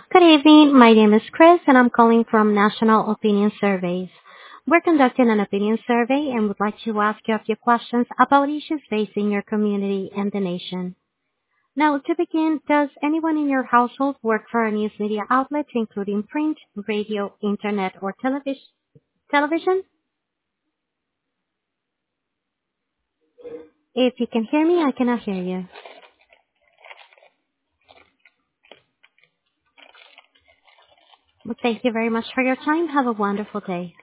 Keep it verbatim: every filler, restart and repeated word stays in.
Good evening. My name is Chris, and I'm calling from National Opinion Surveys. We're conducting an opinion survey and would like to ask you a few questions about issues facing your community and the nation. Now, to begin, does anyone in your household work for a news media outlet, including print, radio, internet, or televis- television? If you can hear me, I cannot hear you. Well, thank you very much for your time. Have a wonderful day.